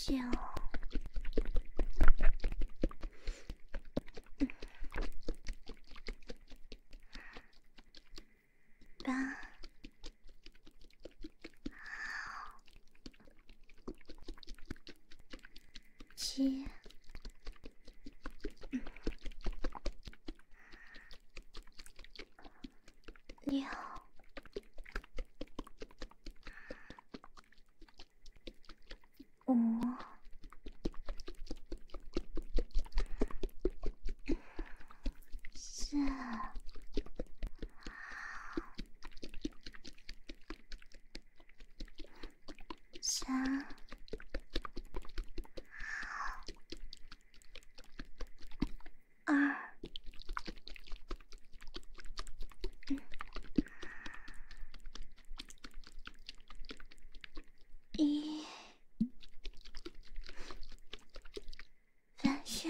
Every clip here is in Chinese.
谢哦。八七六五四三二一，反向。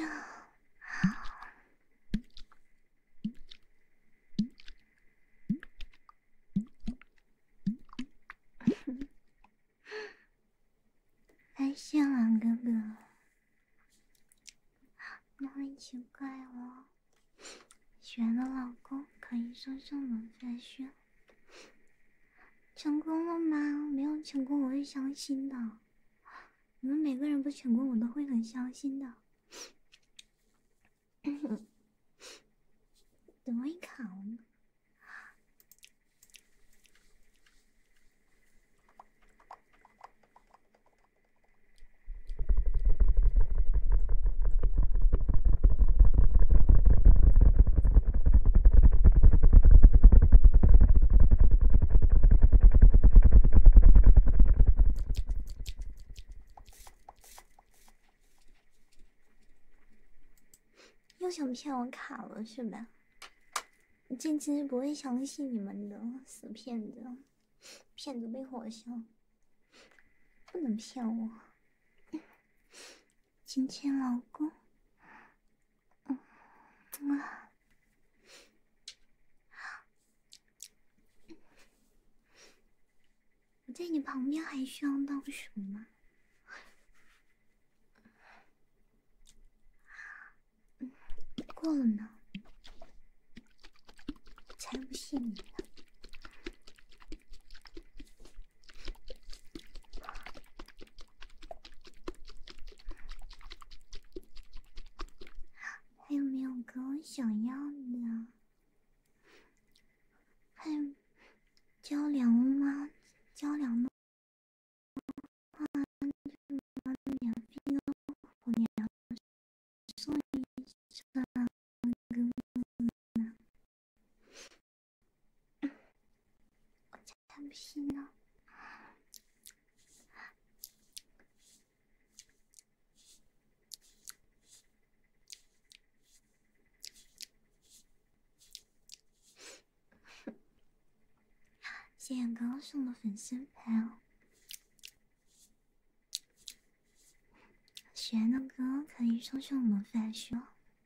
发现了，哥哥，哪里奇怪了？喜欢的老公可以送送我发现。成功了吗？没有成功，我会伤心的。你们每个人不成功，我都会很伤心的。怎么会卡了呢？又想骗我卡了是吧？我这次不会相信你们的，死骗子！骗子被火烧，不能骗我！亲亲老公，我在你旁边还需要倒数吗？过了呢，才不信你呢！还有没有哥想要的？还有交粮了吗？交粮的话，免费的火粮送一下哥哥呢。我才不信呢！谢谢刚刚送的粉丝牌哦。喜欢的歌可以送送魔法书。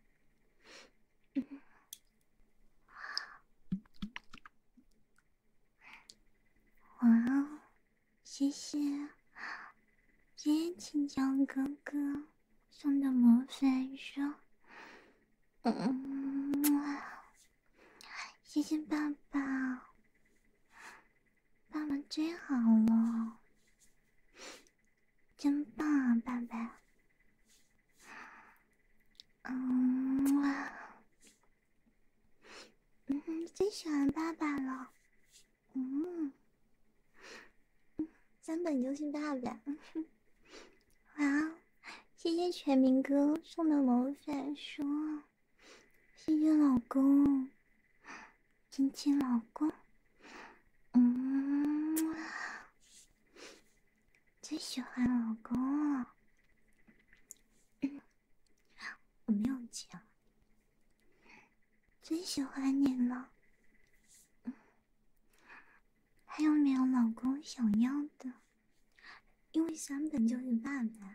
哇哦，谢谢，谢谢青椒哥哥送的魔法书。谢谢爸爸，爸爸最好了，真棒啊，爸爸。最喜欢爸爸了。3本就是爸爸。哇，谢谢全民哥送的魔法书，谢谢老公，亲亲老公。最喜欢老公了。我没有讲，最喜欢你了。还有没有老公想要的？因为3本就是爸爸。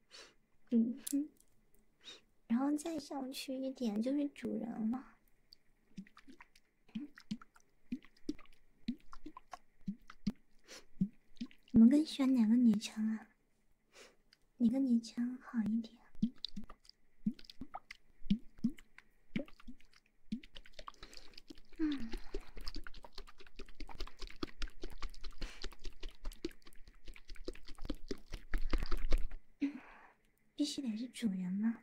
然后再上去一点就是主人了。你们更喜欢哪个昵称啊？ 你跟以前好一点。嗯，必须得是主人吗？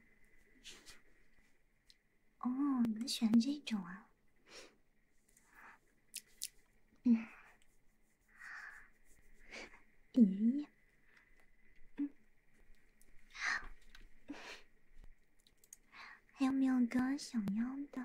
哦，你们喜欢这种啊？嗯，咦，还有没有哥想要的？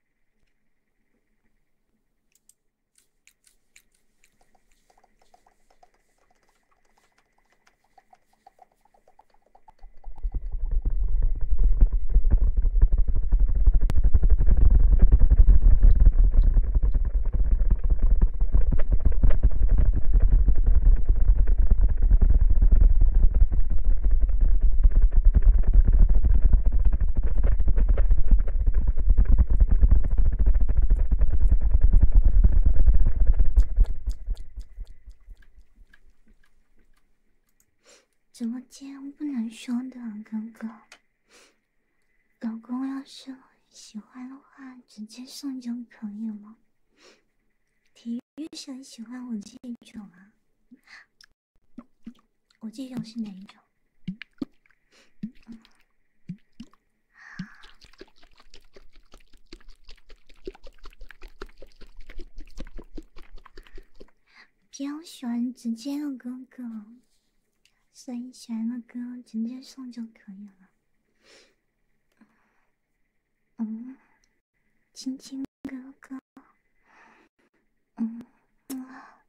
直播间不能说的，哥哥。老公要是喜欢的话，直接送就可以了。体育生喜欢我这种啊？我这种是哪一种？比较喜欢直接的哥哥，所以喜欢的歌直接送就可以了。嗯，亲亲哥哥，嗯啊，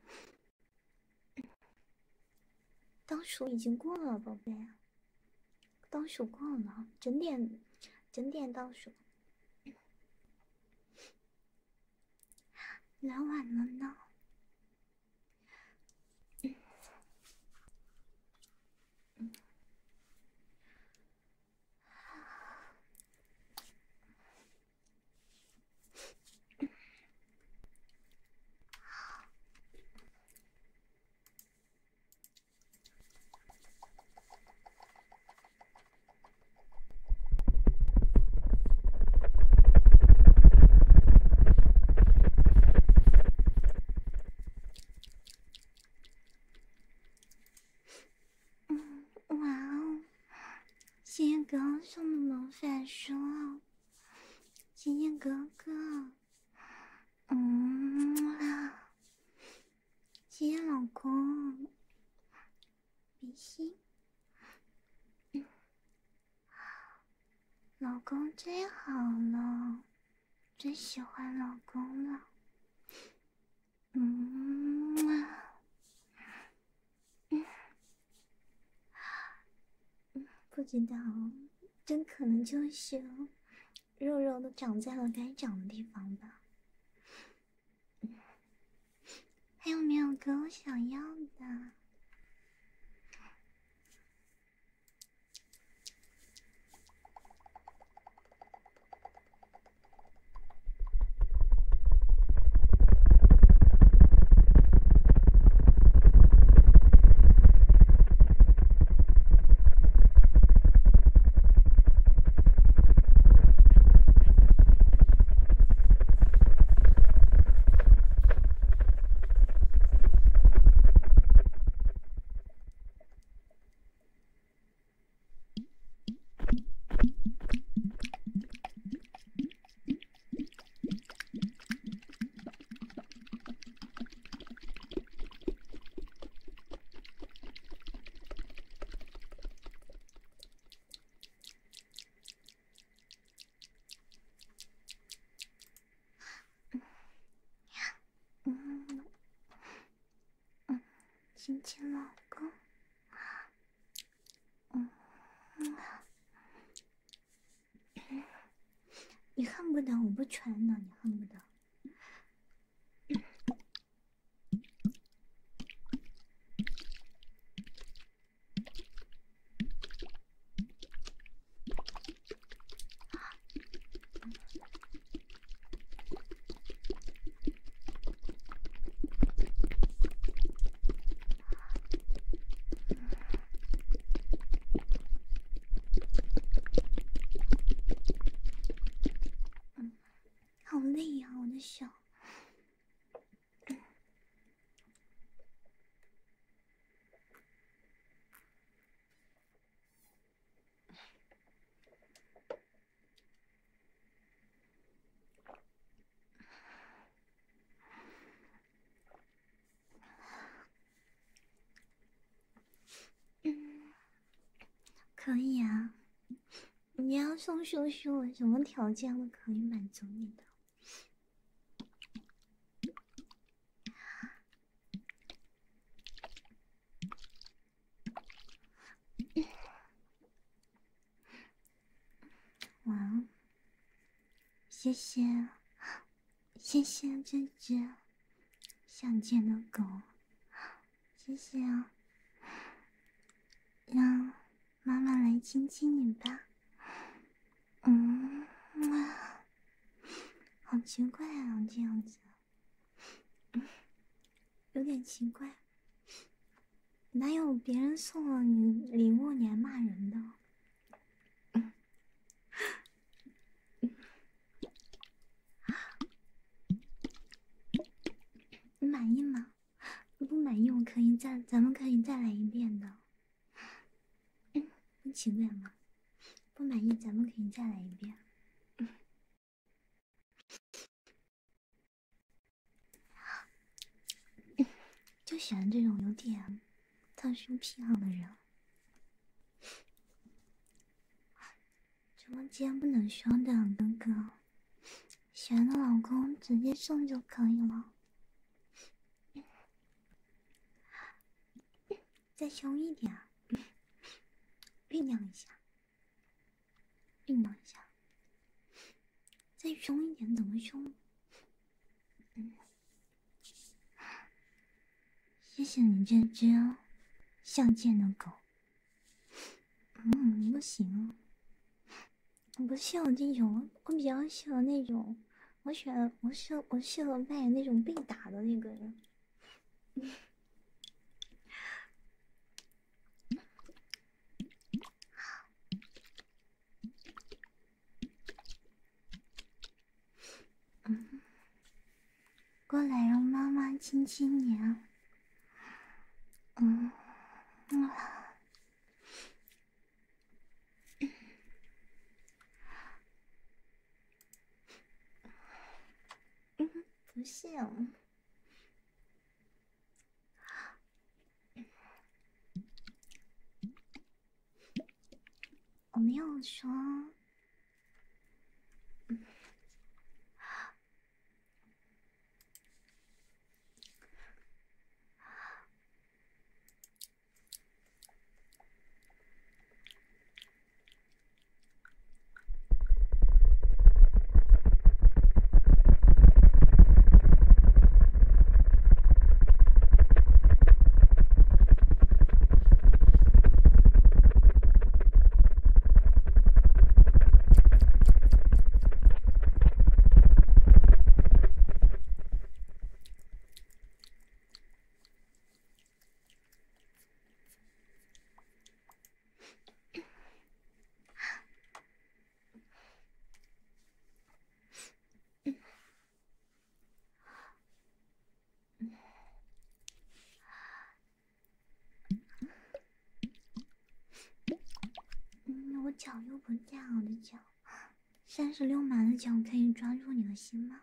倒数已经过了，宝贝，倒数过了，整点倒数，来晚了呢。哇哦，谢谢哥哥送的魔法书，谢谢哥哥。啊，谢谢老公，比心，老公最好了，最喜欢老公了。不知道，真可能就是肉肉都长在了该长的地方吧。还有没有哥我想要的？嗯嗯，亲亲老公。你恨不得我不穿呢，你恨不得。 可以啊，你要送秀秀，什么条件我可以满足你的。哇，谢谢，谢谢这只想见的狗，谢谢啊，让妈妈来亲亲你吧。啊，好奇怪啊，这样子，有点奇怪。哪有别人送了你礼物你还骂人的？你满意吗？如不满意，咱们可以再来一遍的。不奇怪吗？不满意，咱们可以再来一遍。就喜欢这种有点特殊癖好的人。直播间不能说的，哥哥，喜欢的老公直接送就可以了。再凶一点，酝酿一下，酝酿一下。再凶一点，怎么凶？谢谢你这只像见的狗。不行，我不适合这种，我比较适合那种，我适合扮演那种被打的那个人。过来让妈妈亲亲你啊。不是啊，我没有说。我脚又不大，我的脚36码的脚可以抓住你的心吗？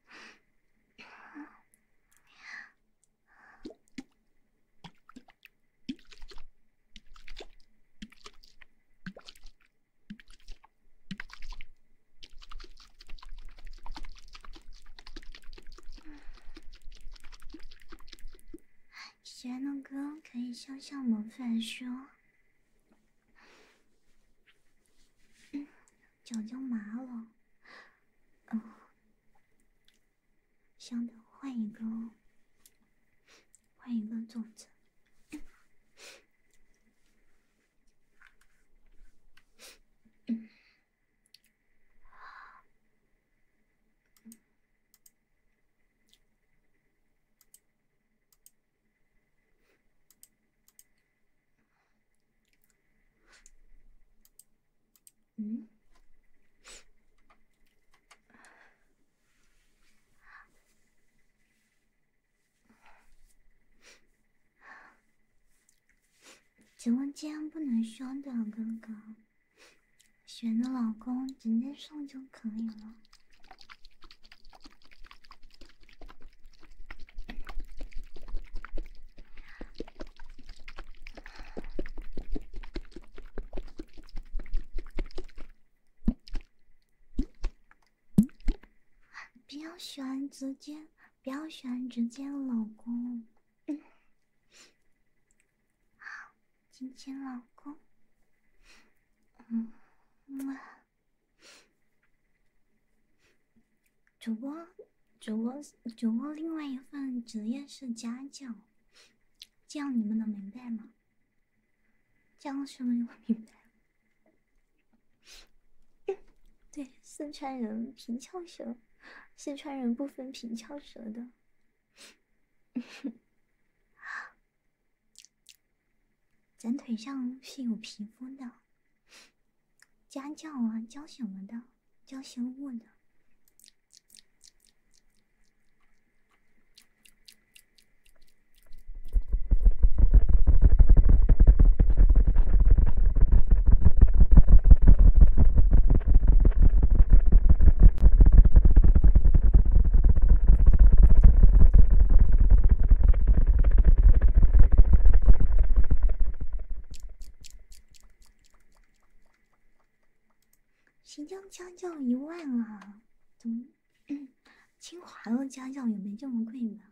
喜欢的歌可以向向魔法说。脚就麻了。稍等，换一个坐着。直播间不能说的，哥哥，选的老公直接送就可以了。 喜欢直接，不要喜欢直接老公。亲亲老公。主播，主播，另外一份职业是家教，这样你们能明白吗？这样是不是就明白了？对，四川人平翘舌，四川人不分平翘舌的。咱腿上是有皮肤的。家教啊，教什么的？教生物的。新疆家教1万啊？怎么？清华的家教也没这么贵吧？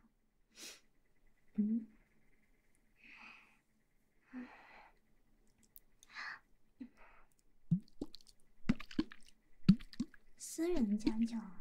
私人家教啊。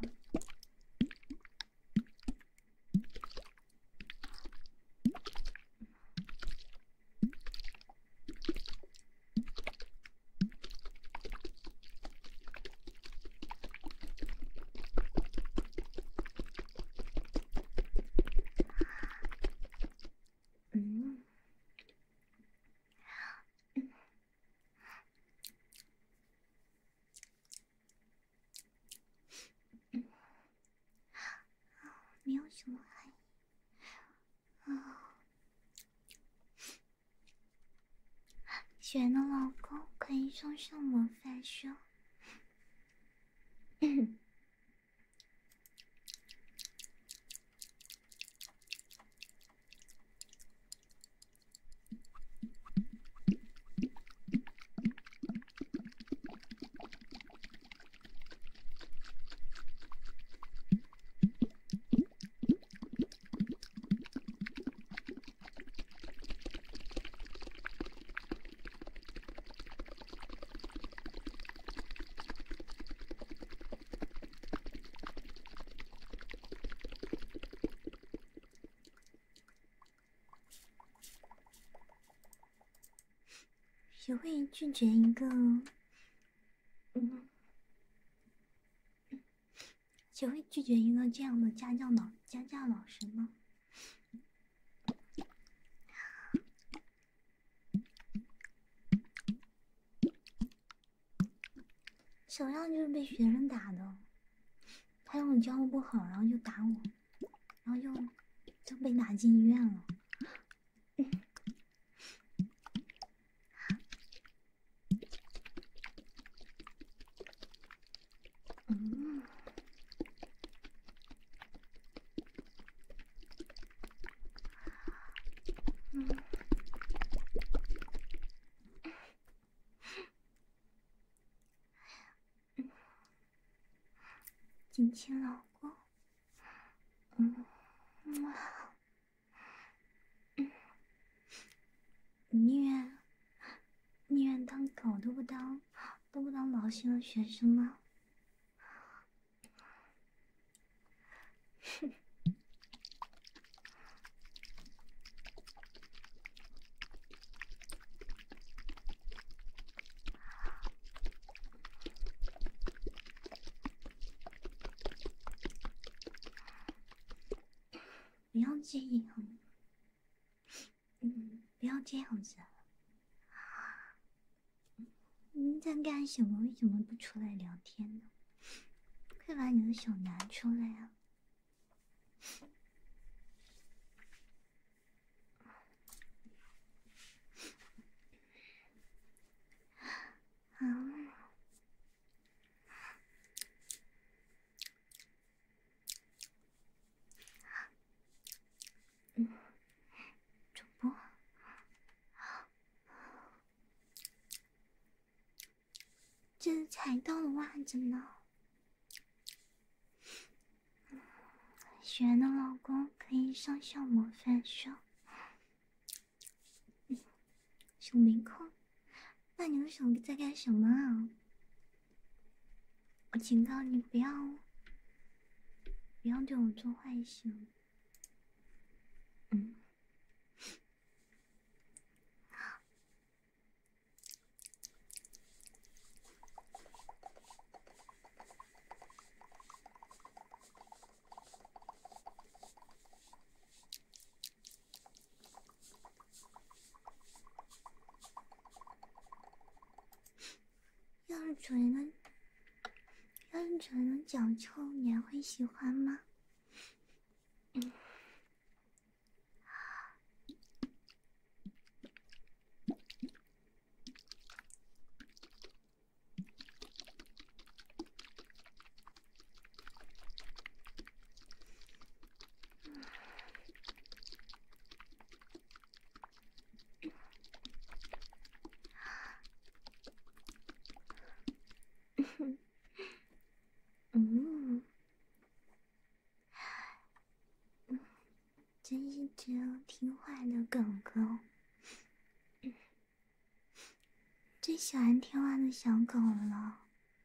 没有什么含义啊。选的老公可以送上魔法书。学会拒绝一个，学会拒绝一个这样的家教老师吗？手上就是被学生打的，他让我教的不好，然后就打我，然后就被打进医院了。亲亲老公。宁愿当狗都不当老师的学生吗？不要这样，不要这样子。你在干什么？为什么不出来聊天呢？快把你的手拿出来啊！主播，这是踩到了袜子呢。 雪的老公可以上上魔法书。手没空，那你的手在干什么啊？我警告你，不要对我做坏事。要是主人的脚臭，你还会喜欢吗？嗯，真是只有听话的狗狗，最喜欢听话的小狗了。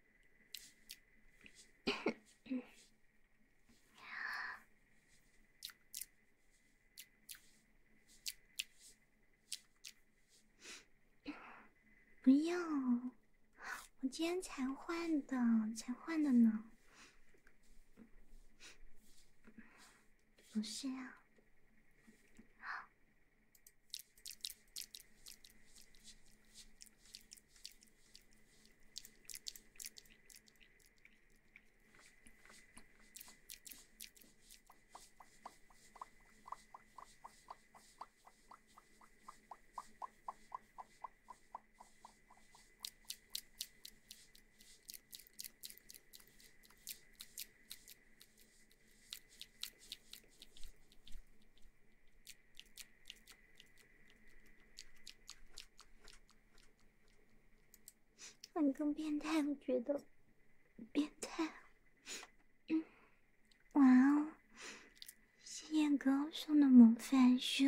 不要，我今天才换的呢。不是啊。很更变态，我觉得变态。哇哦，谢谢哥送的魔法书，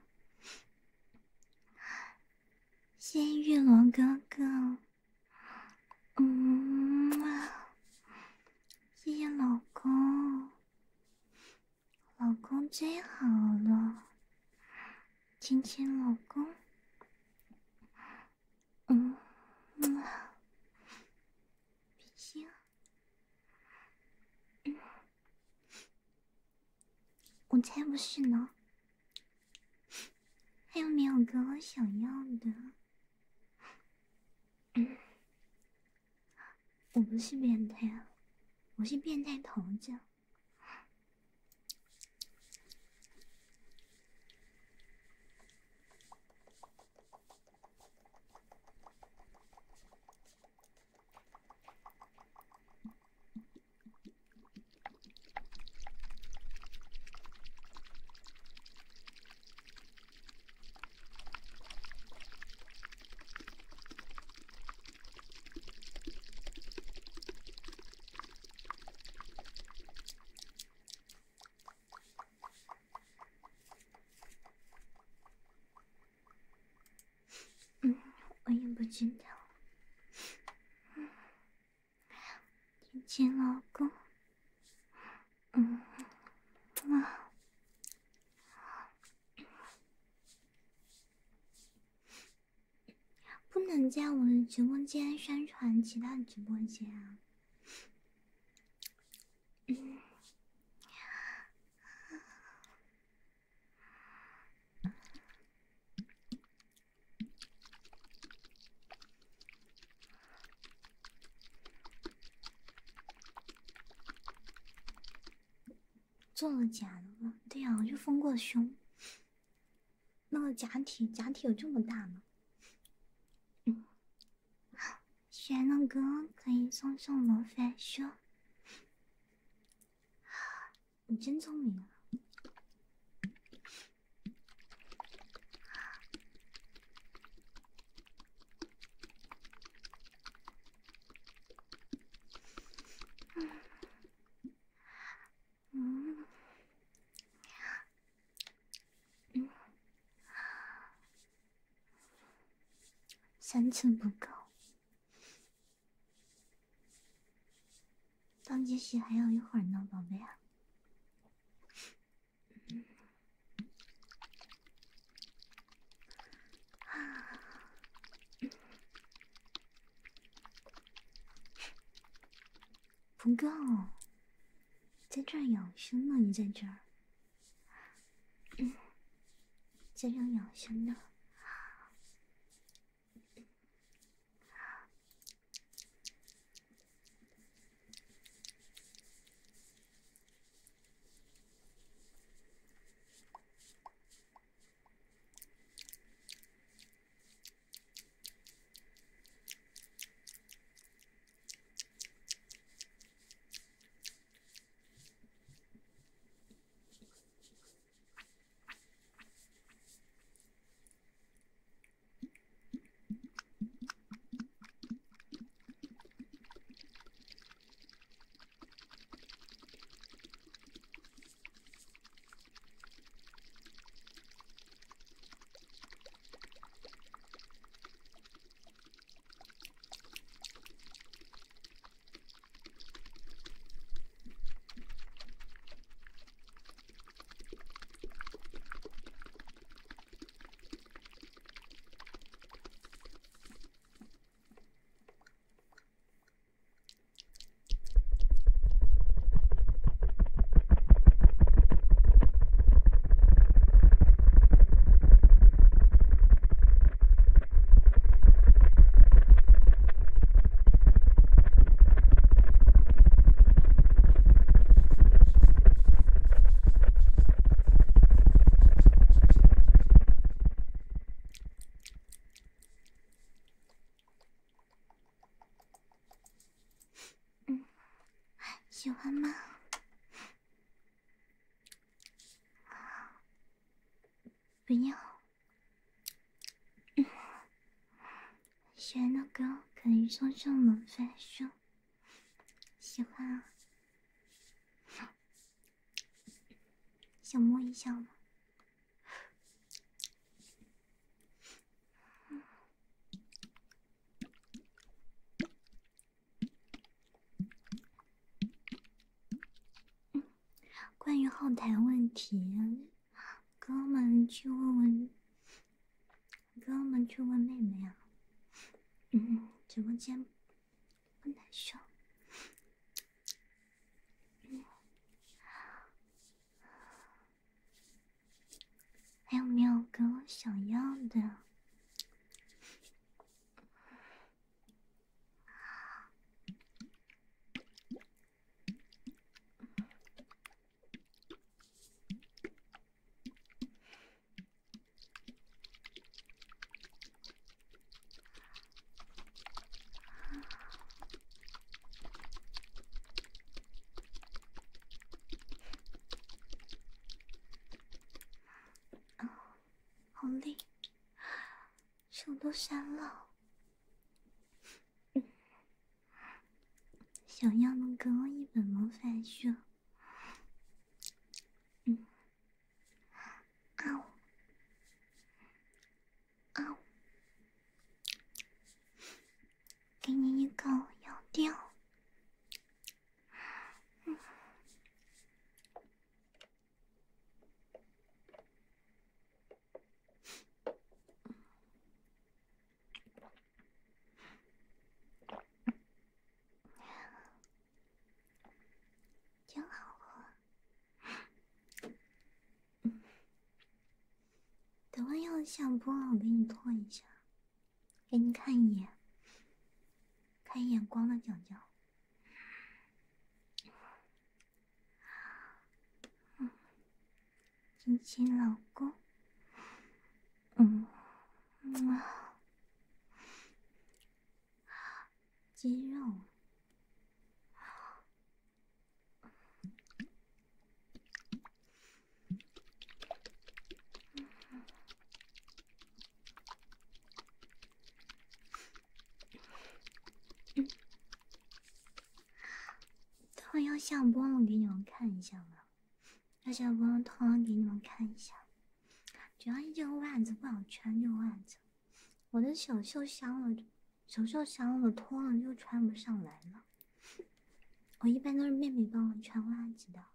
谢谢玉罗哥哥。谢谢老公，老公最好了，亲亲老公。比心。我才不是呢，还有没有哥哥想要的？我不是变态啊，我是变态头子。我也不知道。亲亲老公。不能在我的直播间宣传其他直播间啊。做了假的吗？对啊，我就丰过胸。那个假体有这么大吗？玄乐哥可以送上魔法书，你真聪明啊！ 3次不够，倒计时还有一会儿呢，宝贝啊。不够，在这儿养生呢，你在这儿，在这儿养生呢。喜欢吗？不要。喜欢的歌可以送上门分数。喜欢啊？想摸一下吗？关于后台问题，哥们去问问，哥们去问妹妹啊。直播间不难受。还有没有哥想要的？好累，手都酸了。想要的给我一本魔法书。给你一口咬掉。真好喝。等会要下播了，我给你脱一下，给你看一眼，看一眼光的角角。亲亲老公。肌肉。等会要下播了，给你们看一下吧。要下播了，突然给你们看一下。主要是这个袜子不好穿，这个袜子我的手受伤了，手受伤了，脱了就穿不上来了。我一般都是妹妹帮我穿袜子的。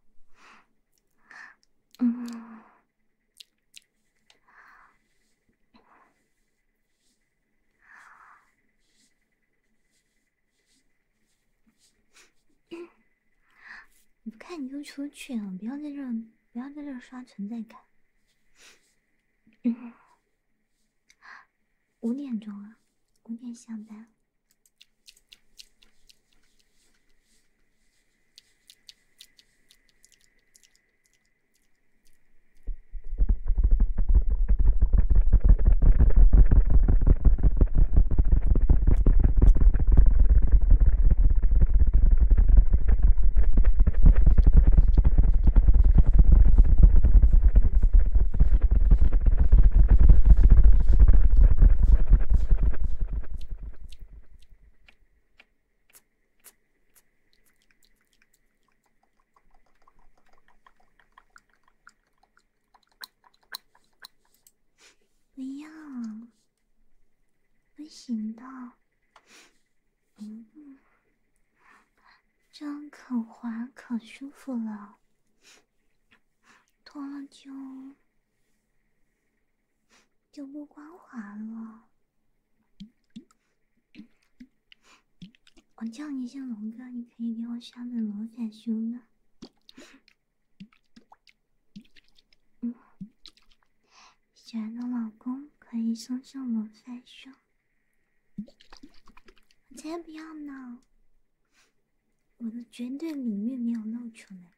你不看你就出去了，不要在这儿，不要在这儿刷存在感。5点钟了，5点下班。不要，不行的。这样可滑可舒服了，脱了就不光滑了。我叫你一声龙哥，你可以给我刷本魔法书吗？喜欢的老公可以送上魔法书。我才不要呢！我的绝对领域没有露出来。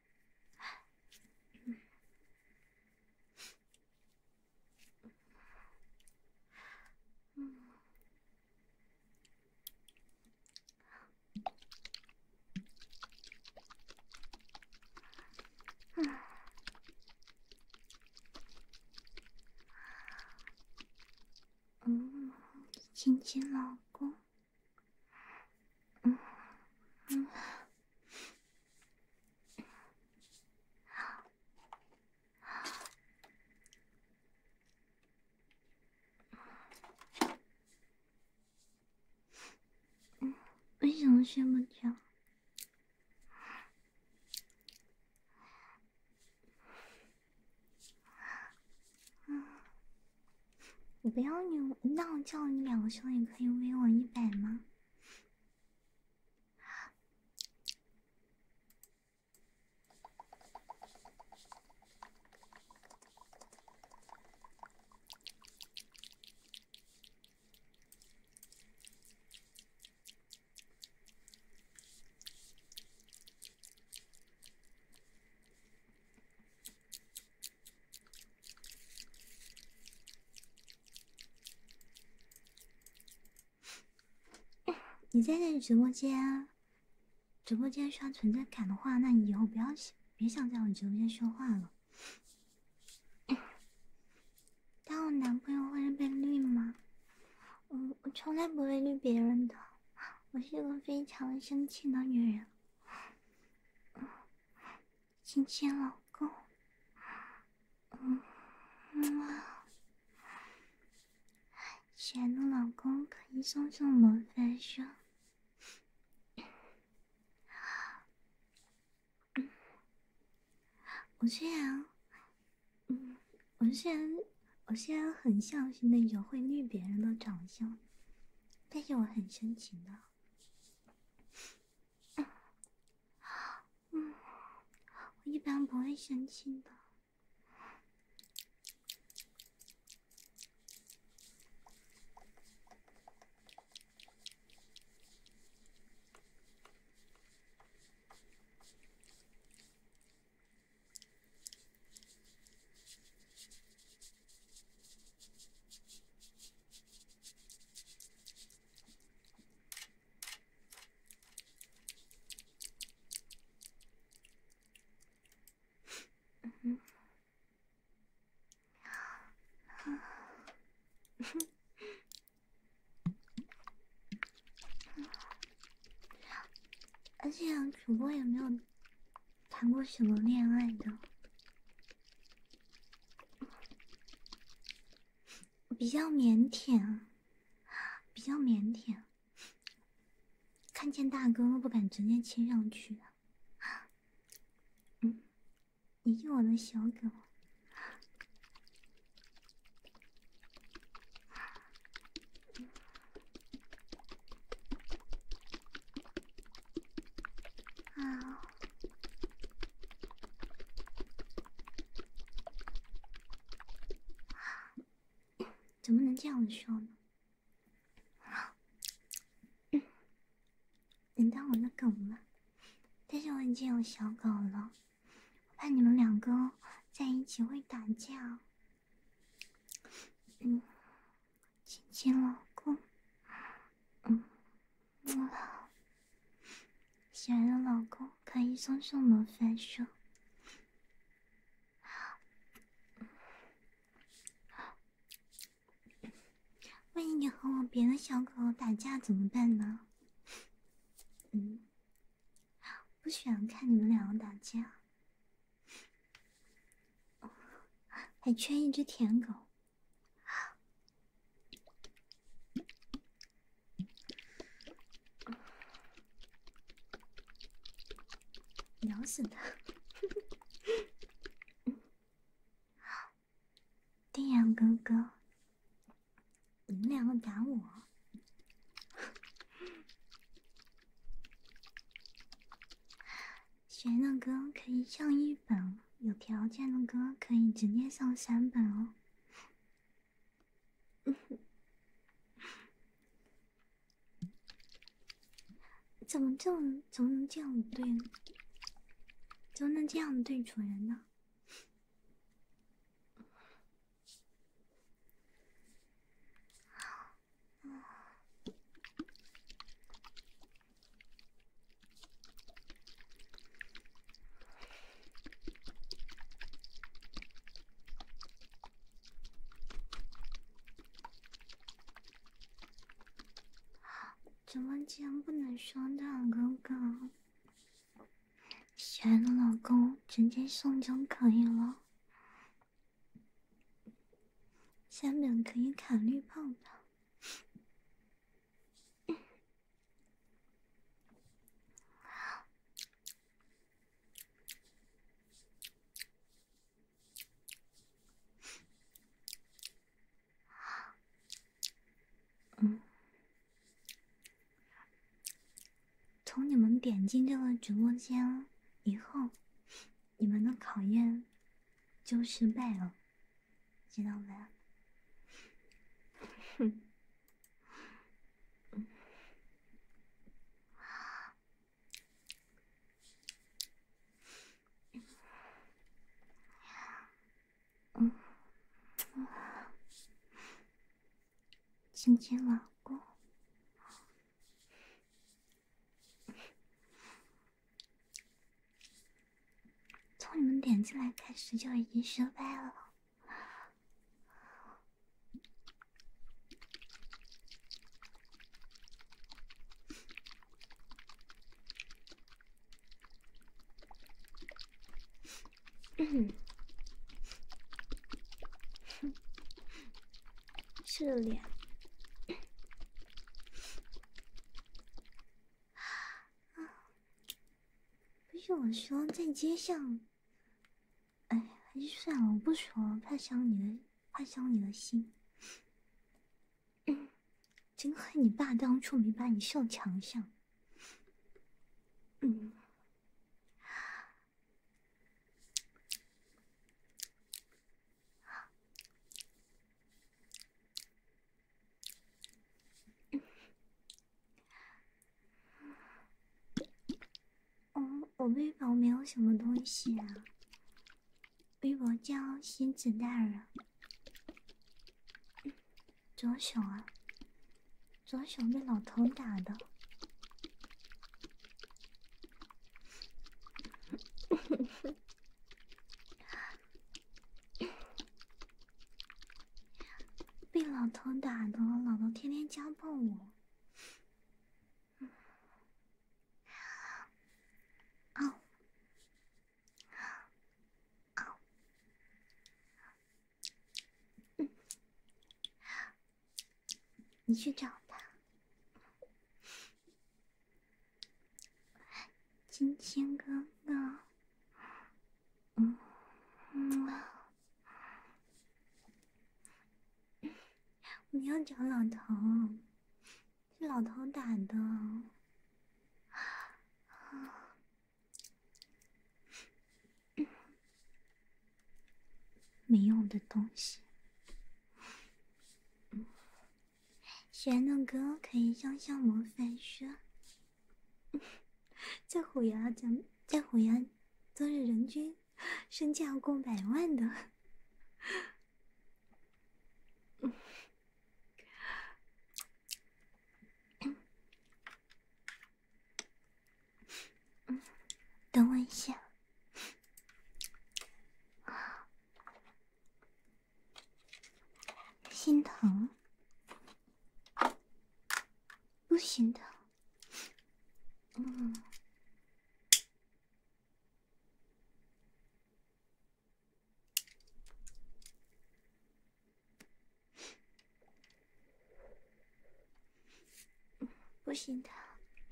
亲亲老公。为什么睡不着？我不要你，那我叫你2声也可以喂我100吗？你在这直播间刷存在感的话，那你以后别想在我直播间说话了。当我男朋友会被绿吗？我从来不会绿别人的，我是一个非常生气的女人。亲亲老公，喜欢的老公可以送上魔法书。我虽然，我虽然很像是那种会绿别人的长相，但是我很深情的。我一般不会生气的。而且主播也没有谈过什么恋爱的，比较腼腆。 比较腼腆，看见大哥不敢直接亲上去。你是我的小狗。啊，怎么能这样说呢？你当我的狗吗？但是我已经有小狗了，我怕你们两个在一起会打架。亲亲老公，喜欢的老公可以送送魔法书。万一你和我别的小狗打架怎么办呢？不喜欢看你们两个打架，还缺一只舔狗。咬死他！丁阳哥哥，你们两个打我。学的歌可以上1本，有条件的歌可以直接上3本哦。怎么能这样对呢？怎么能这样对主人呢？直播间不能说的，哥哥。喜欢的老公直接送就可以了，3本可以卡绿泡泡。从你们点进这个直播间以后，你们的考验就失败了，知道吧？哼。亲亲老公，从你们点进来开始就已经失败了。是脸。不是我说，在街上，哎，还是算了，我不说了，怕伤你的心。真恨你爸当初没把你绣墙上。我微博没有什么东西啊，微博叫星子大人。左手啊，左手被老头打的。被老头打的，老头天天家暴我。你去找他。 亲亲哥哥，嗯嗯，我要找老头，是老头打的。没用的东西。学那歌可以上魔法学，在虎牙都是人均身价过100万的。等我一下，心疼？不心疼。不心疼。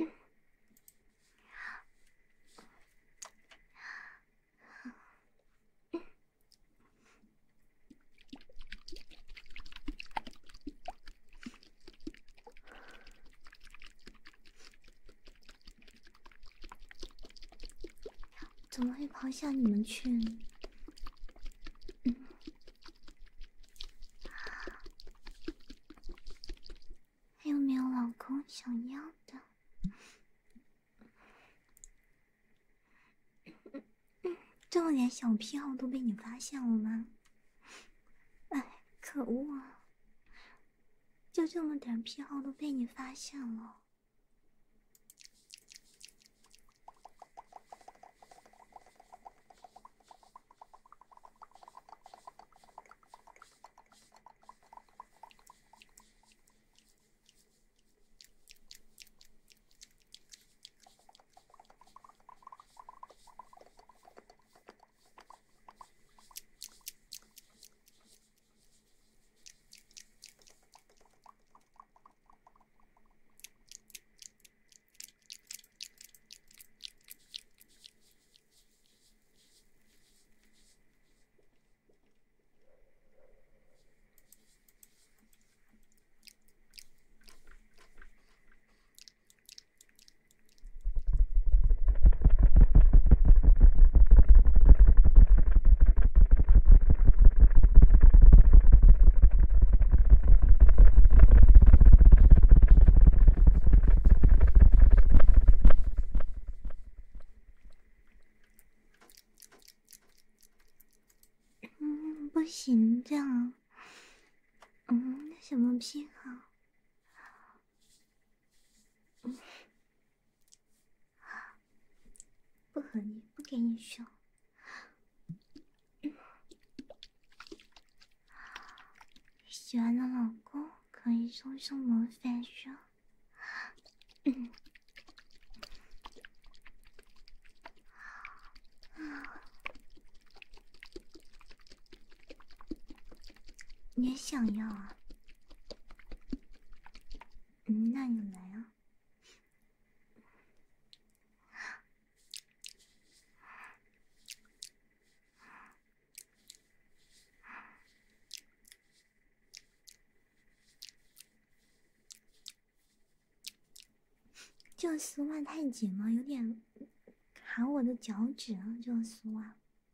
怎么会抛下你们去？还有没有老公想要的？这么点小癖好都被你发现了吗？哎，可恶啊！就这么点癖好都被你发现了。不行这样。那什么癖好？不合理，不给你说。喜欢的老公可以送魔法书。你也想要啊？那你来啊！这个丝袜太紧了，有点卡我的脚趾啊！这个丝袜。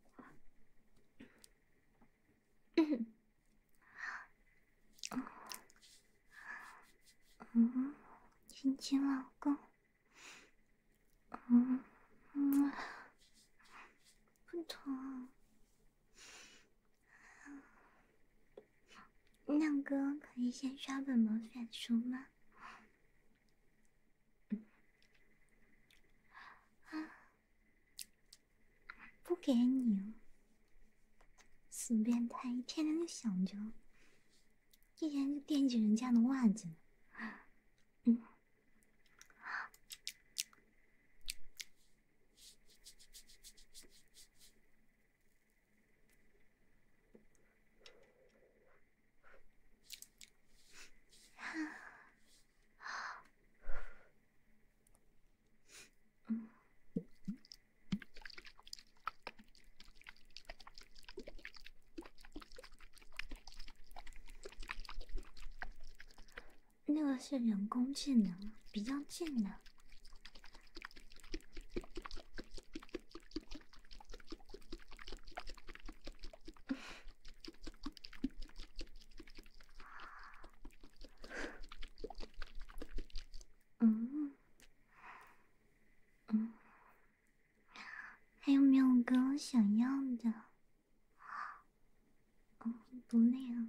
亲亲老公。不痛。亮哥可以先刷本魔法书吗？不给你，死变态，一天天就想着，一天就惦记人家的袜子。 是人工智能，比较近的。嗯嗯，还有没有哥想要的？不累了。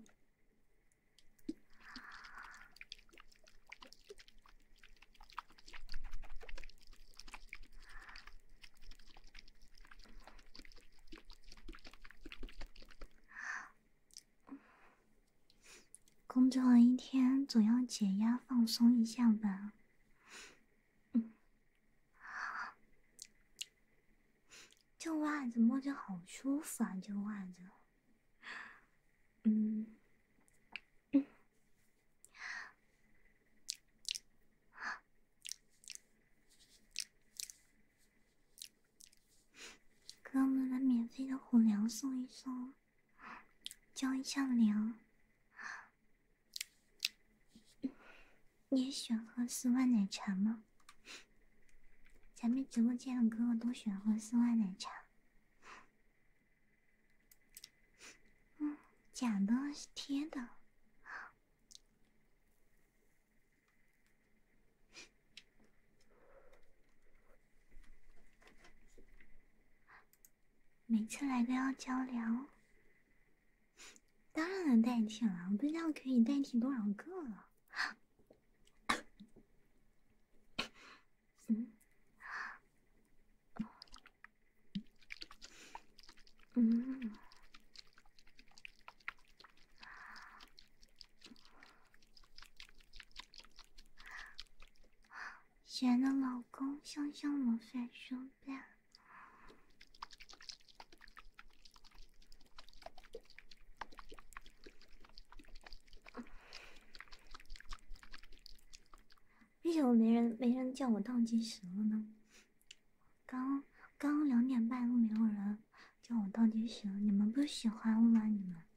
工作了一天，总要解压放松一下吧。这袜子摸着好舒服啊，这袜子。哥们的免费的虎粮送一送，浇一下凉。你也喜欢喝丝袜奶茶吗？咱们直播间的哥哥都喜欢喝丝袜奶茶。假的是贴的。每次来都要交流，当然能代替了，不知道可以代替多少个了。选的老公香香魔法手办。为什么没人叫我倒计时了呢？刚2点半都没有人叫我倒计时，你们不喜欢了吗？你们？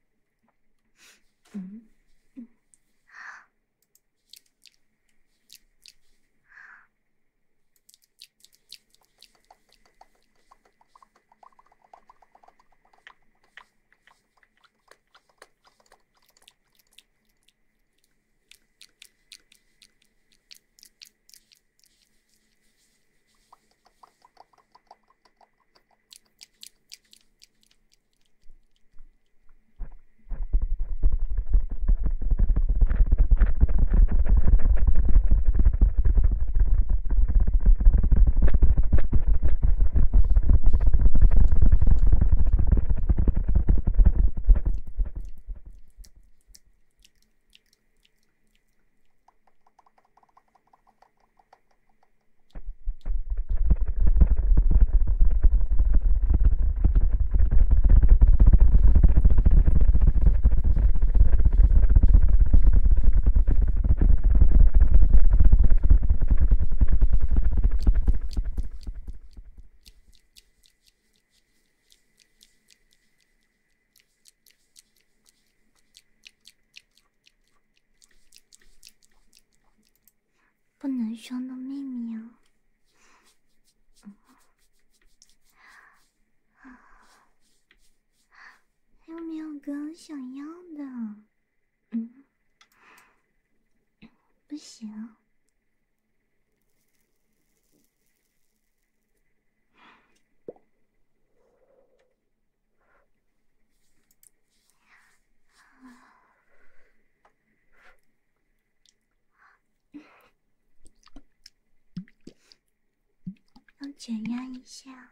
不能说的秘密啊！还有没有哥想要的？不行。要减压一下。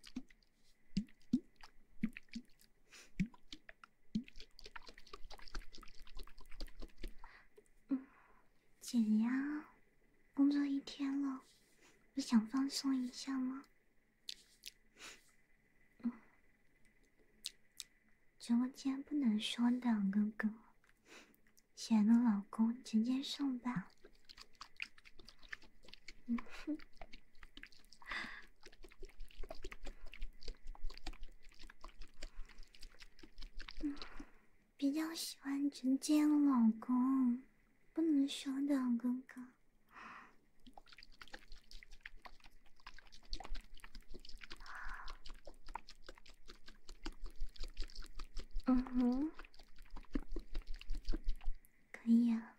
减压，工作一天了，不想放松一下吗？直播间不能说的，哥哥。选了老公，直接送吧。比较喜欢直接的老公，不能说的，哥哥。嗯哼，可以啊。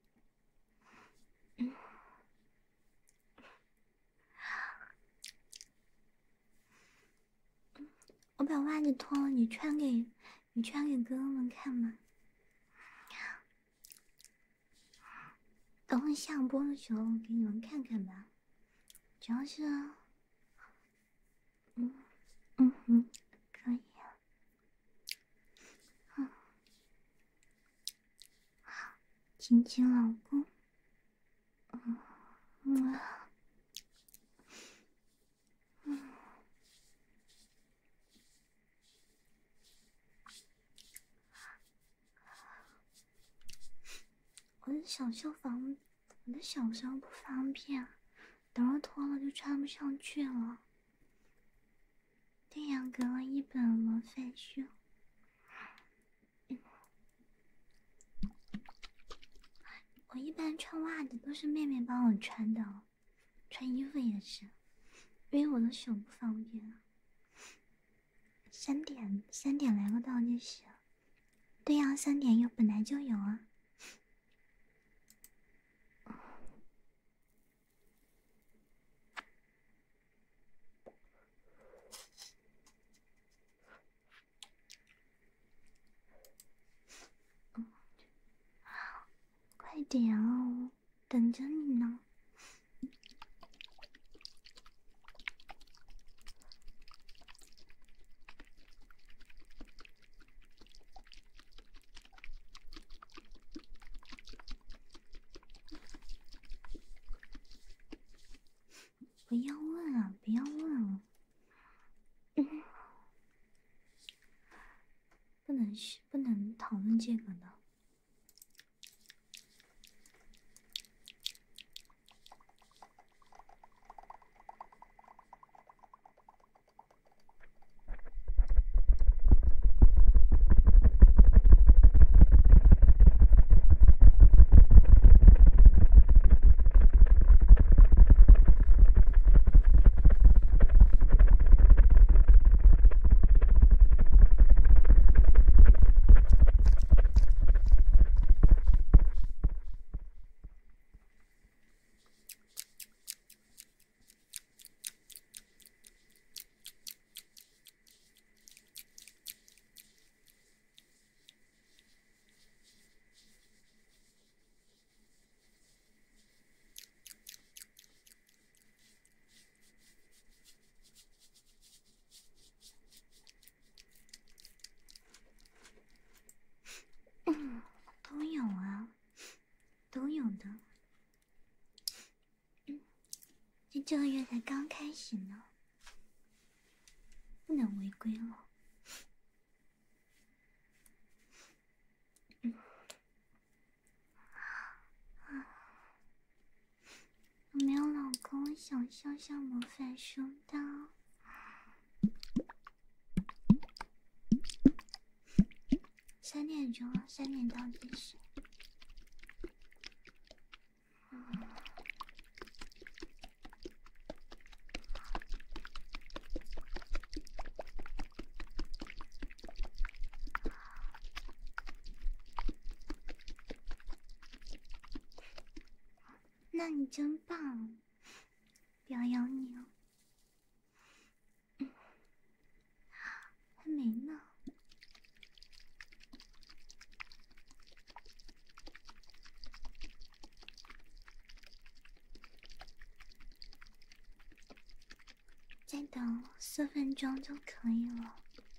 我把袜子脱了，你穿给哥哥们看嘛。等会下播的时候给你们看看吧。主要是，可以啊。亲亲老公。我的小袖不方便，等会脱了就穿不上去了。对呀，给了一本魔法书。我一般穿袜子都是妹妹帮我穿的，穿衣服也是，因为我的手不方便。3点来个倒计时。对呀，3点有本来就有啊。快点哦，等着你呢。不要问啊，不要问啊。不能讨论这个的。都有啊，都有的。这个月才刚开始呢，不能违规了。有没有老公想笑笑魔法书的？3点钟了，3点倒计时。那你真棒，表扬你哦。还没呢。再等4分钟就可以了。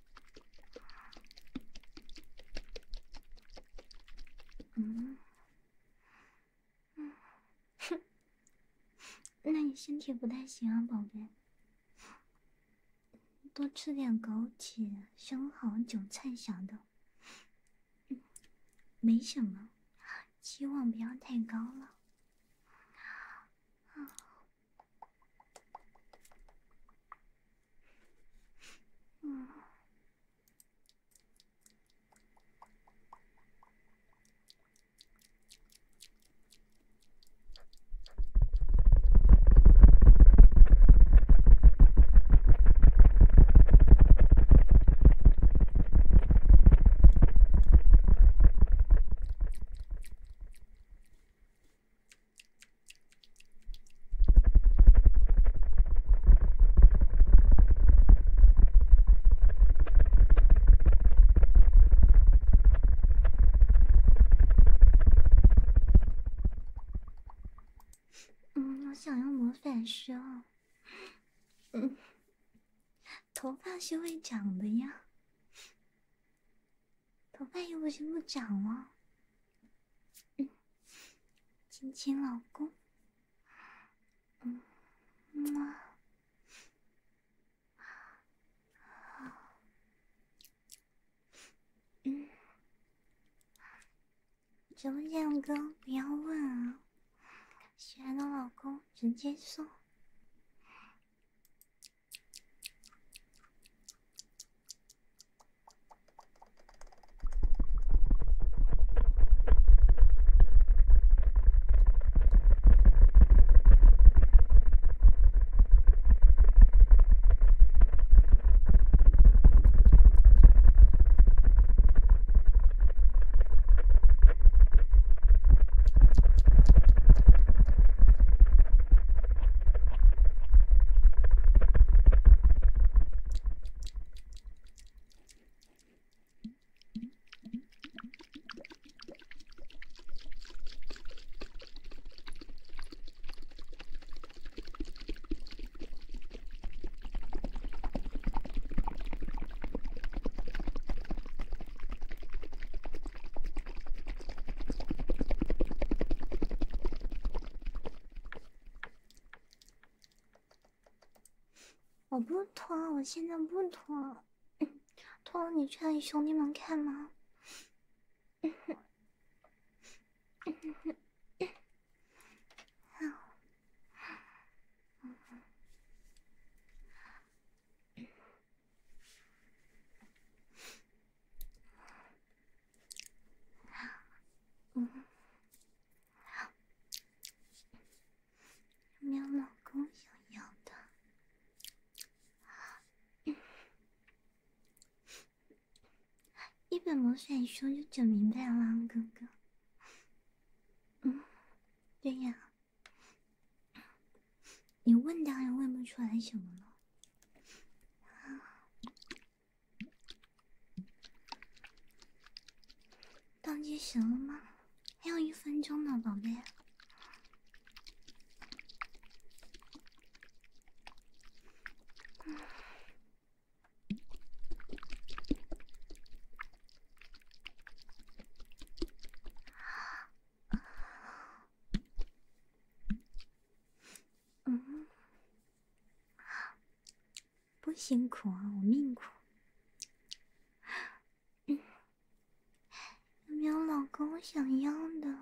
那你身体不太行啊，宝贝。多吃点枸杞、生蚝、韭菜啥的。没什么，期望不要太高了。 嗯，头发是会长的呀，头发又不是不长了。亲亲老公，嗯，么，嗯，直播间哥不要问啊，喜欢的老公直接送。我不脱，我现在不脱，脱了你穿给兄弟们看吗？嗯，没有老公想要的。一本魔法书就整明白了，哥哥。嗯，对呀，你问当然问不出来什么了。倒计时了吗？还有1分钟呢，宝贝。嗯，不辛苦啊，我命苦。有没有老公想要的？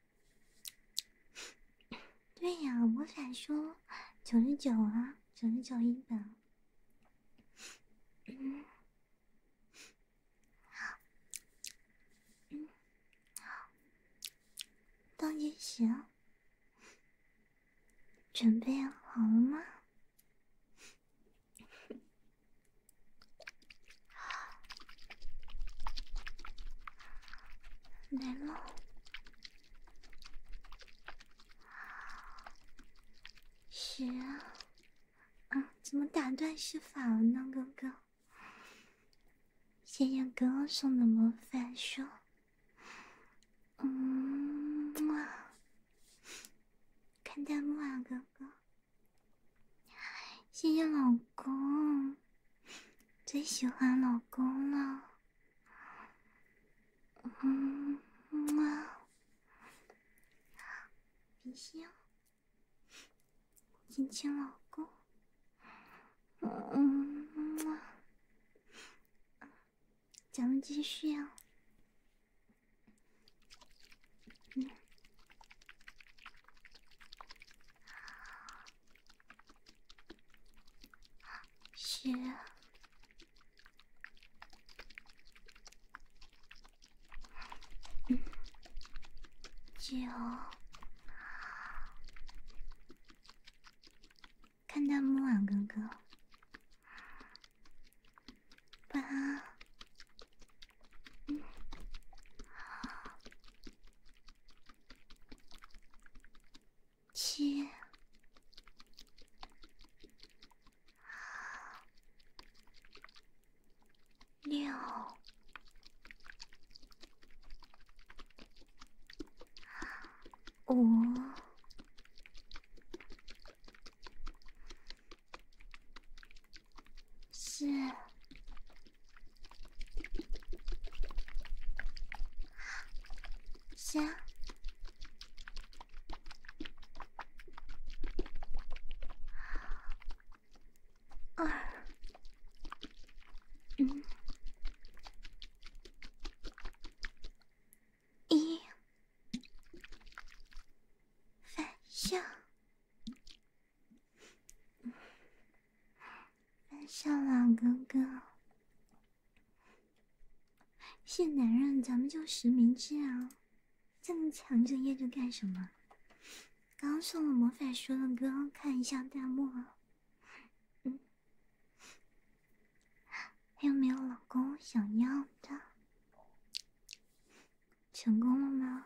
对呀，魔法书99啊，99一本。嗯，倒计时，准备好了吗？来喽！10啊，怎么打断施法了呢，哥哥？谢谢哥哥送的魔法书。哇，看弹幕啊，哥哥。谢谢老公，最喜欢老公了。哇，比心，亲亲老公。咱们继续啊。10、9，看弹幕啊，哥哥。8、7、6、5、 是啊。二，一，反向，反向了，哥哥。是男人，咱们就实名制啊！这么抢着掖着干什么？刚送了魔法书的歌，看一下弹幕啊。还有没有老公想要的？成功了吗？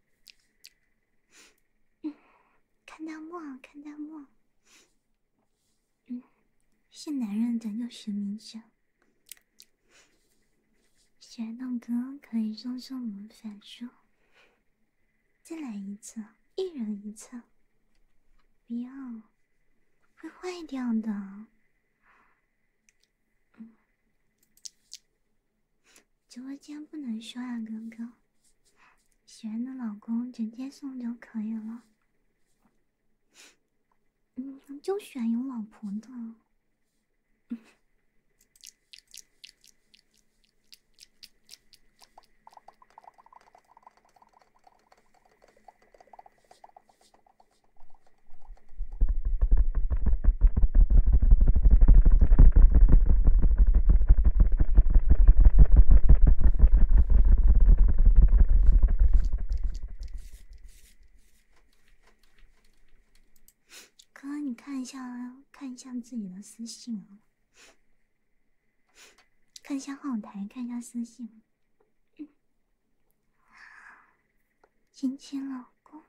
看弹幕啊，看弹幕。是男人咱就实名制。学到歌可以送魔法书。再来一次，一人一次。不要，会坏掉的。直播间不能说啊，哥哥。喜欢的老公直接送就可以了。就选有老婆的。哥，你看一下，看一下自己的私信啊，看一下后台，看一下私信。亲亲老公，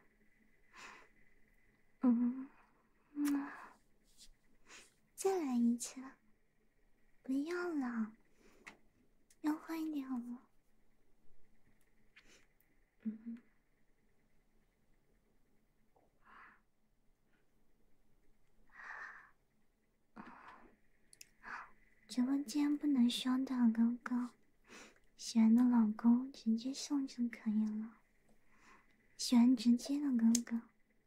再来一次，不要了，要坏掉了。直播间不能说的，哥哥，喜欢的老公直接送就可以了。喜欢直接的哥哥。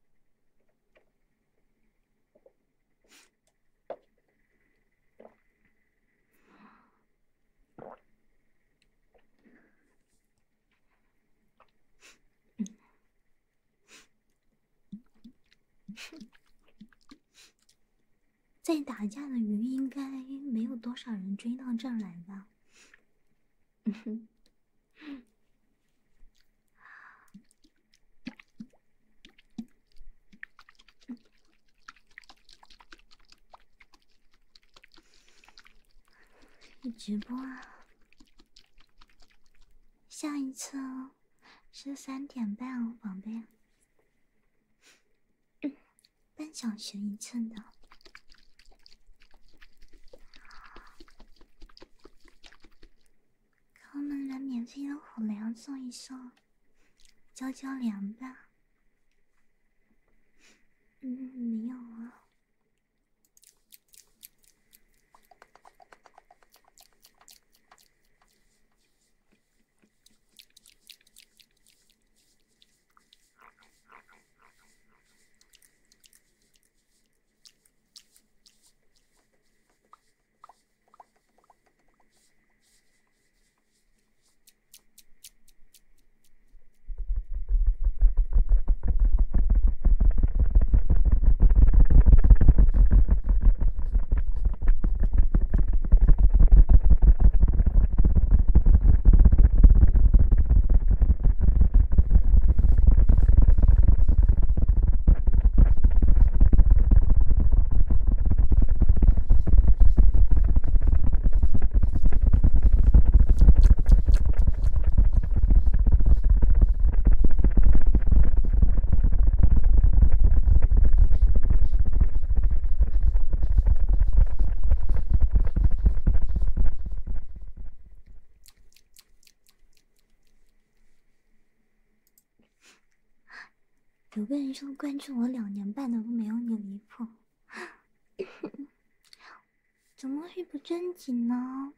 在打架的鱼应该没有多少人追到这儿来吧？直播啊！下一次是3点半哦，宝贝。半小时一次的。给我们来免费的虎粮送一送，浇浇凉吧。没有啊。有个人说关注我2年半的都没有你离谱， 怎么会不正经呢？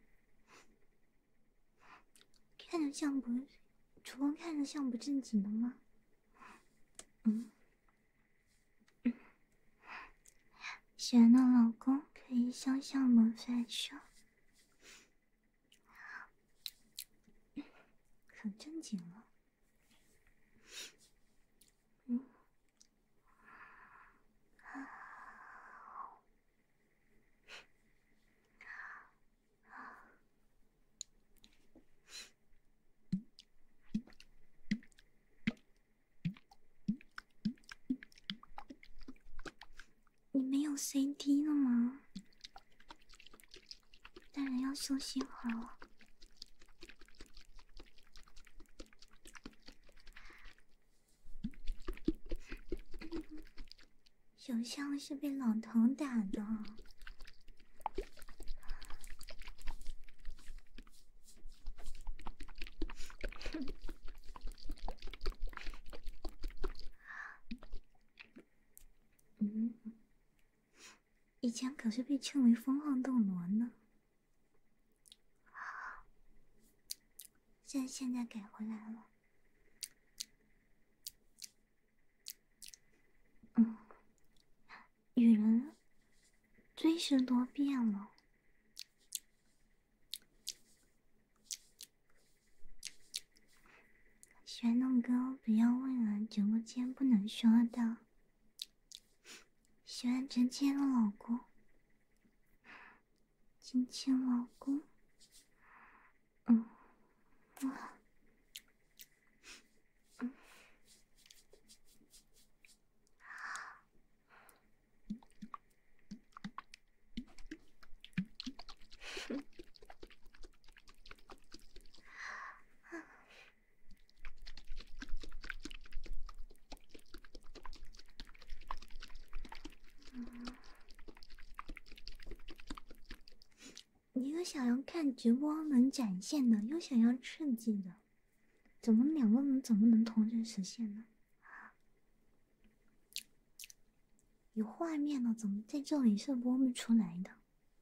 看着像不，主播看着像不正经的吗？喜欢的老公可以想象模范说，可正经了。你没有 CD 了吗？当然要休息会儿了。手像是被老头打的。以前可是被称为疯狂斗罗呢，现在改回来了。与人追识多变了。喜欢的歌不要问了，直播间不能说的。喜欢真切的老公，亲亲老公。你又想要看直播能展现的，又想要刺激的，怎么两个人怎么能同时实现呢？有画面了，怎么在这里是播不出来的？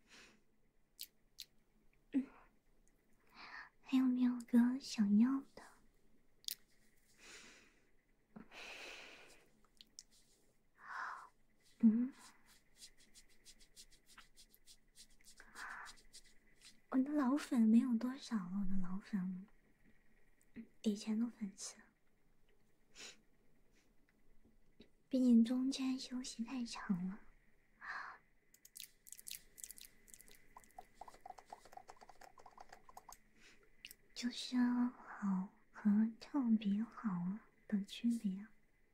还有没有歌想要的？我的老粉没有多少了，我的老粉，以前的粉丝，毕竟中间休息太长了。就是好和特别好的区别。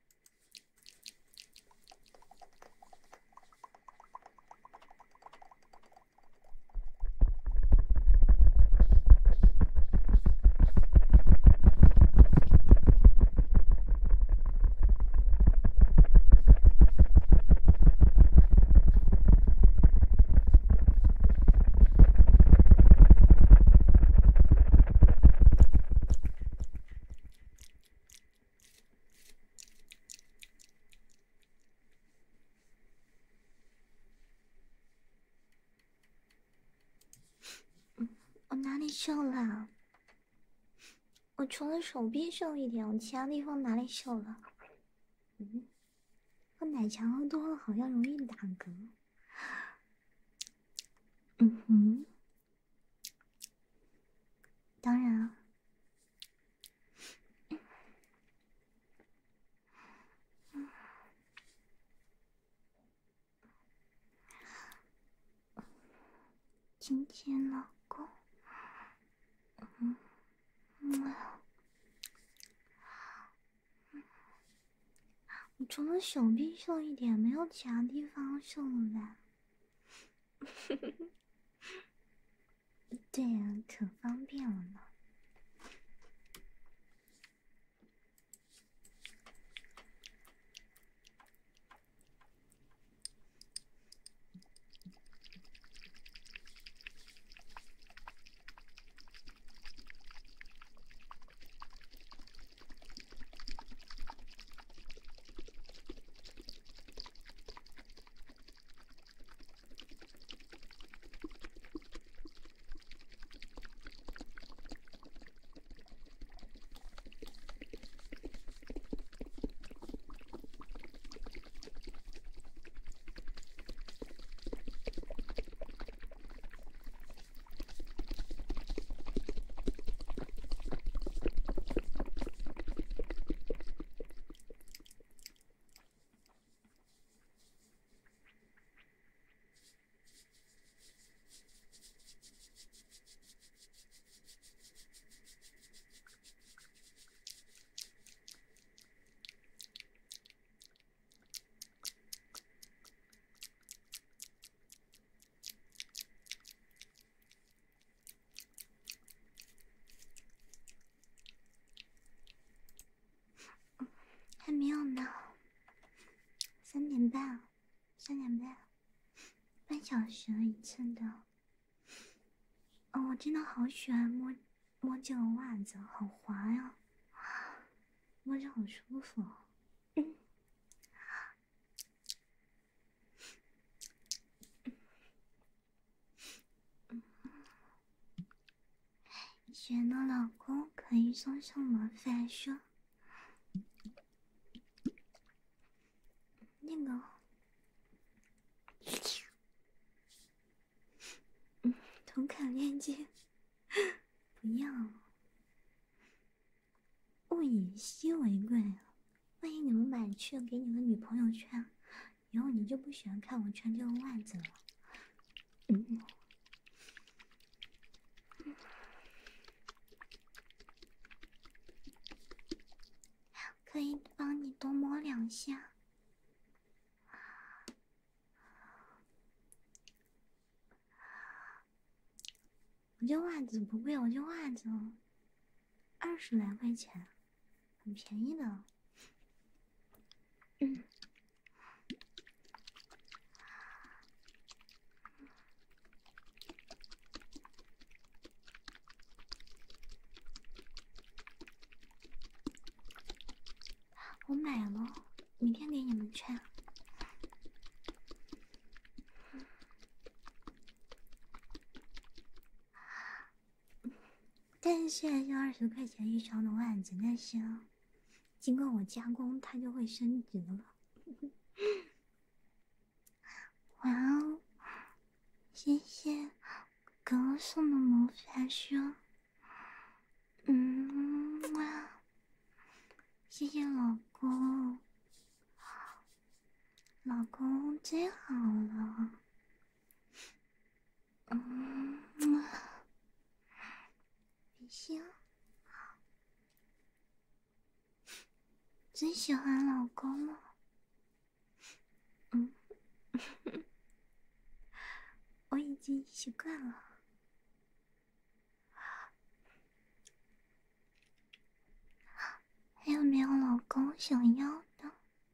我哪里瘦了？我除了手臂瘦一点，我其他地方哪里瘦了？喝奶茶喝多了好像容易打嗝。当然啊。亲亲老公。我除了手臂瘦一点，没有其他地方瘦了吧？对呀，可方便了呢。 时一次的。哦，我真的好喜欢摸这个袜子，好滑呀，摸着好舒服。选的老公可以送上魔法书。那个，同款链接，不要，物以稀为贵。万一你们买去给你的女朋友穿，以后你就不喜欢看我穿这个袜子了。可以帮你多摸2下。我这袜子不贵，我这袜子20来块钱，很便宜的。我买了，明天给你们穿。但是虽然是20块钱一双的袜子，但是经过我加工，它就会升值了。哇哦！谢谢哥哥送的魔法书。哇！谢谢老公，老公最好了。比心，最喜欢老公了。我已经习惯了。还有没有老公想要的？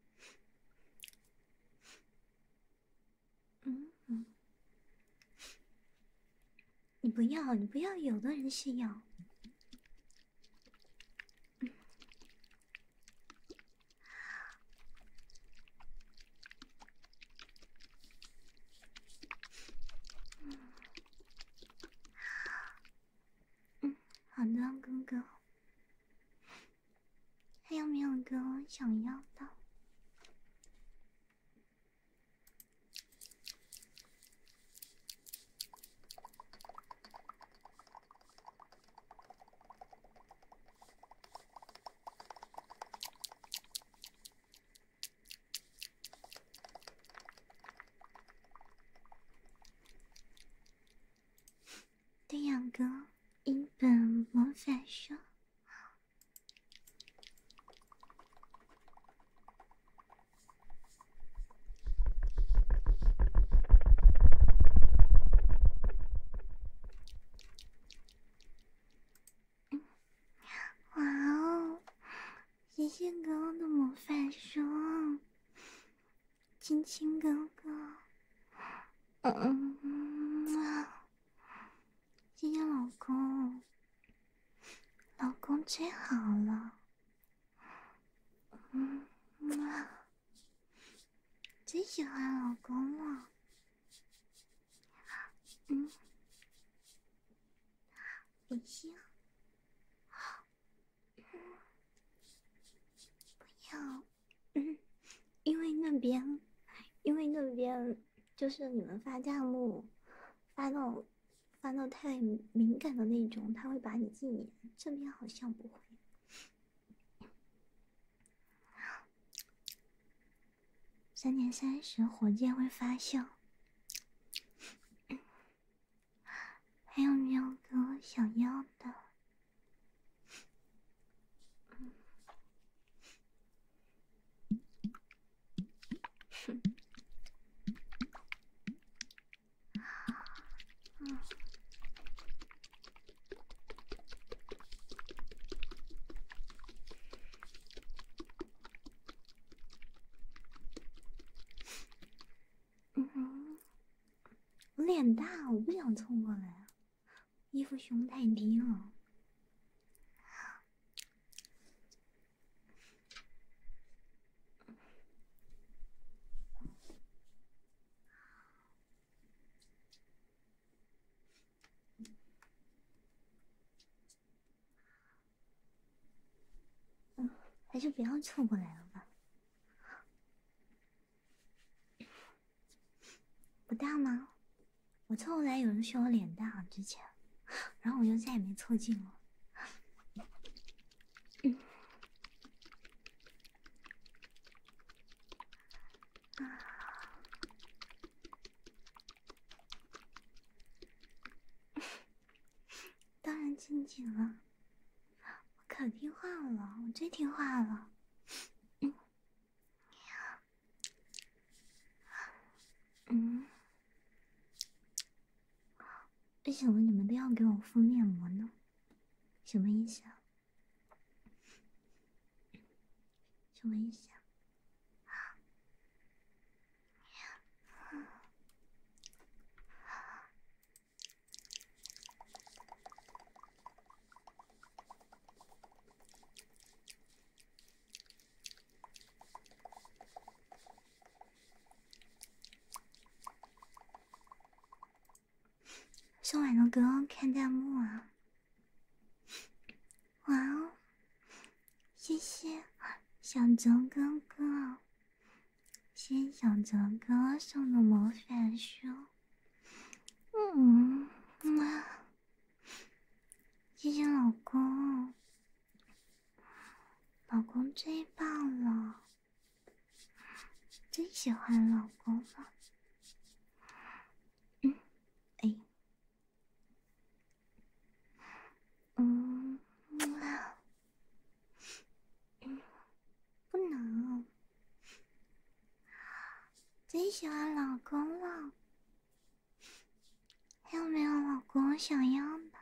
你不要，你不要，有的人是要。好的，哥哥。还有没有哥想要的？对呀，哥，一本魔法书。哇哦！谢谢哥哥的魔法书，亲亲哥哥。谢谢老公，老公最好了。最喜欢老公了。不行，不要，因为那边就是你们发弹幕发到太敏感的那种，他会把你禁言。这边好像不会。3:30火箭会发酵。还有没有哥想要的？ 我脸大，我不想凑过来啊，衣服胸太低了。还是不要凑过来了吧。不大吗？我凑过来有人说我脸大，之前，然后我就再也没凑近了。当然近近了，我可听话了，我最听话了。为什么你们都要给我敷面膜呢？什么意思啊？什么意思啊？送完了哥看弹幕啊！哇哦，谢谢小泽哥哥，谢谢小泽哥送的魔法书。妈，谢谢老公，老公最棒了，最喜欢老公了。哎，不能，最喜欢老公了。还有没有老公想要的？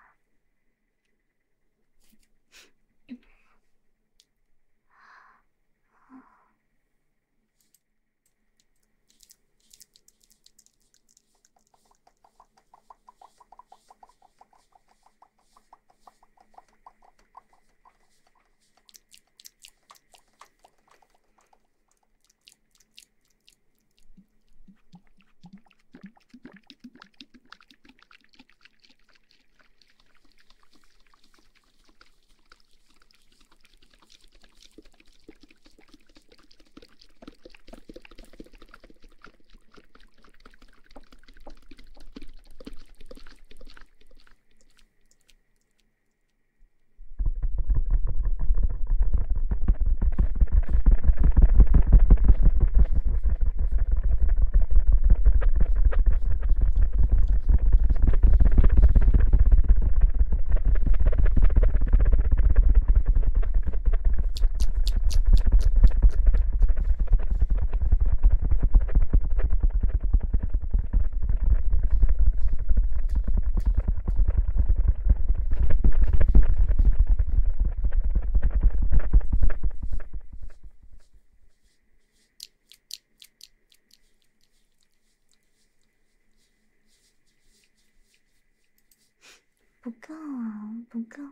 不够啊，不够，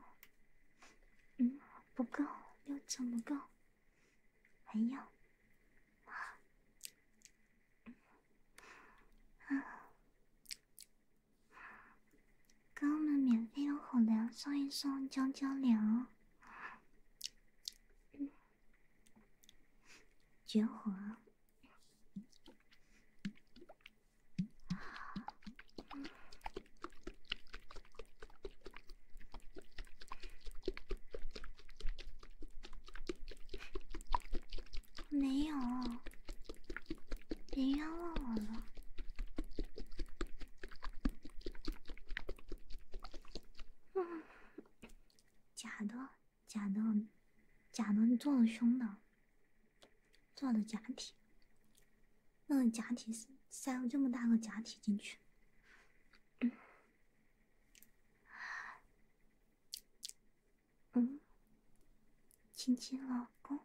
不够，6层不够，还要。给我们免费的口粮送一送，浇浇凉，绝活！没有，别冤枉我了。假的，假的，假的，做了胸的，做的假体，那个假体塞了这么大个假体进去。亲亲老公，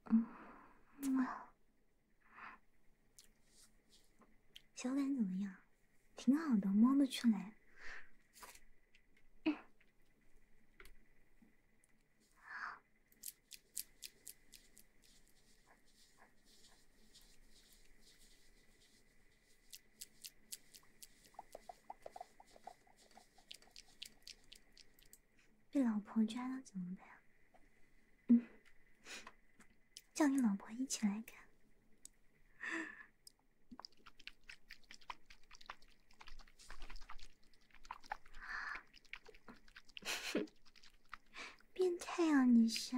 手感怎么样？ 挺好的，摸不出来。被老婆抓了怎么办？叫你老婆一起来看。变态啊！你是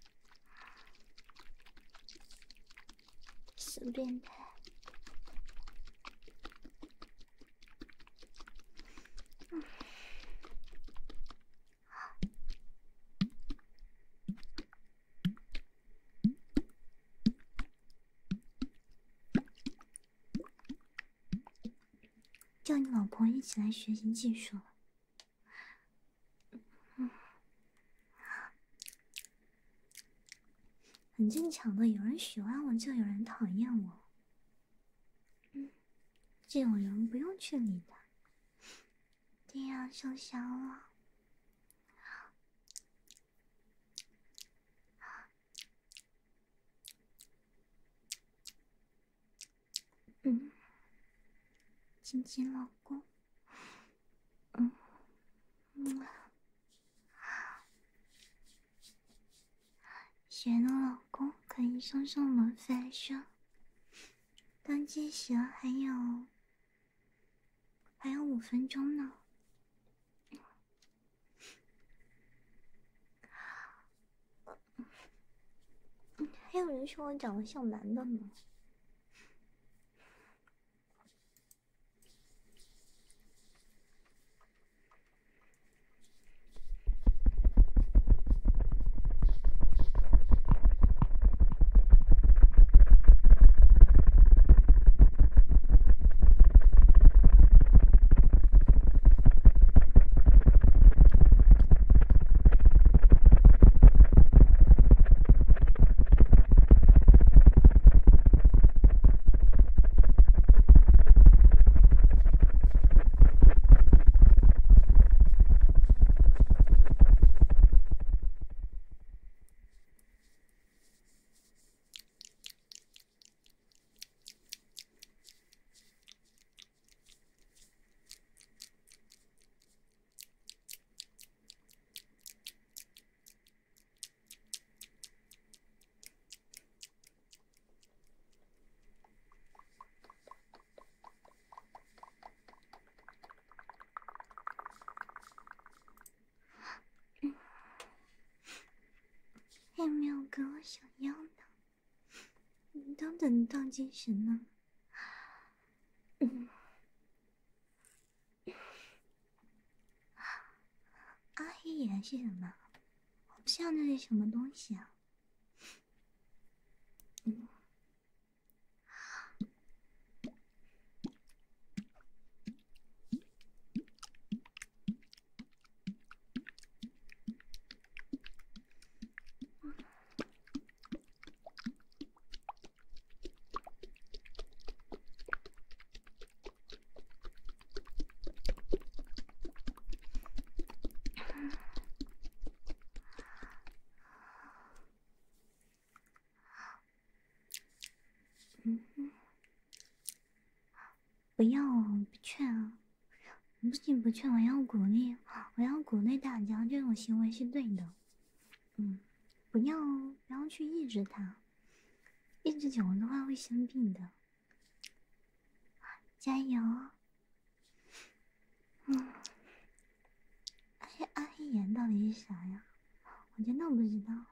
死变态！叫你老婆一起来学习技术了。很正常的，有人喜欢我就有人讨厌我。这种人不用去理他。对呀，受伤了。亲亲老公。喜欢的老公可以送送我们分手。倒计时还有5分钟呢。还有人说我长得像男的呢。还有没有给我想要的？你都等倒计时呢。阿黑眼是什么？我不知道那是什么东西啊。不要不劝啊！不仅不劝，我要鼓励，大家，这种行为是对的。不要去抑制他，抑制久了的话会生病的。加油！阿黑眼到底是啥呀？我真的不知道。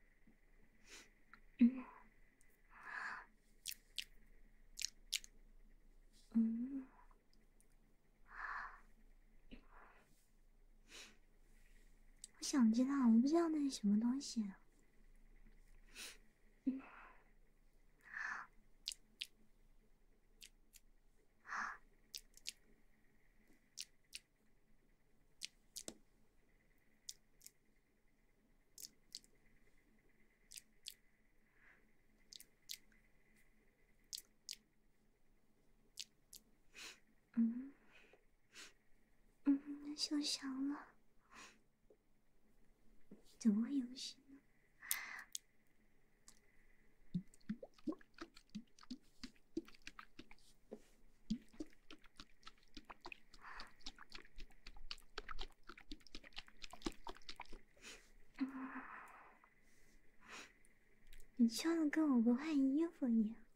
我想知道，我不知道那是什么东西。 受伤了？怎么会有事呢？你穿的跟我不换衣服一样。